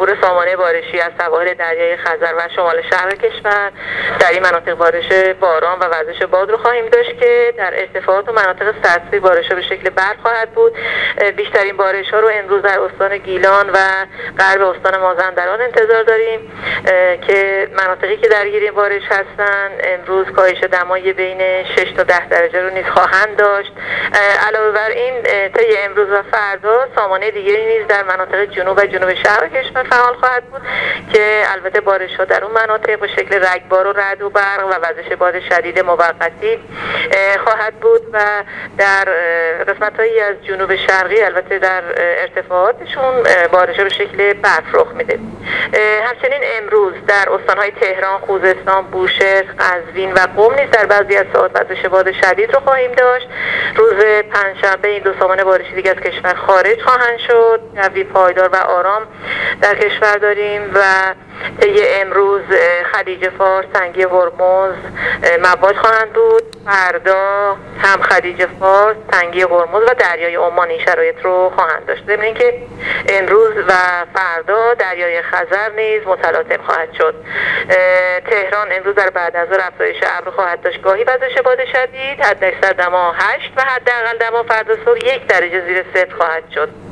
ظهور سامانه بارشی از سواحل دریای خزر و شمال شرق کشور در این مناطق بارش باران و وزش باد رو خواهیم داشت که در ارتفاعات و مناطق سطحی بارش‌ها به شکل برف خواهد بود. بیشترین بارش‌ها رو امروز در استان گیلان و غرب استان مازندران انتظار داریم که مناطقی که درگیر این بارش هستن امروز کاهش دمای بین 6 تا 10 درجه رو نیز خواهند داشت. علاوه بر این طی امروز و فردا سامانه دیگری نیز در مناطق جنوب و جنوب شرق کشور فعال خواهد بود که البته بارش‌ها در اون مناطق به شکل رگبار و رعد و برق و وزش باد شدید موقتی خواهد بود و در قسمت‌هایی از جنوب شرقی البته در ارتفاعاتشون بارش‌ها به شکل برف رخ میده. همچنین امروز در استان‌های تهران، خوزستان، بوشهر، قزوین و قم نیز در بعضی از ساعات وزش باد شدید رو خواهیم داشت. روز پنجشنبه این دو سامانه بارشی دیگر از کشور خارج خواهند شد. جوی پایدار و آرام در کشور داریم و طی امروز خلیج فارس، تنگه هرمز موج خواهند بود. فردا هم خلیج فارس، تنگه هرمز و دریای عمان این شرایط رو خواهند داشت. ضمن اینکه امروز و فردا دریای خزر نیز متلاطم خواهد شد. تهران امروز در بعد از ظهر افزایش ابر خواهد داشت، گاهی وزش باد شدید، حداکثر دما 8 و حداقل دما فردا صبح 1 درجه زیر صفر خواهد شد.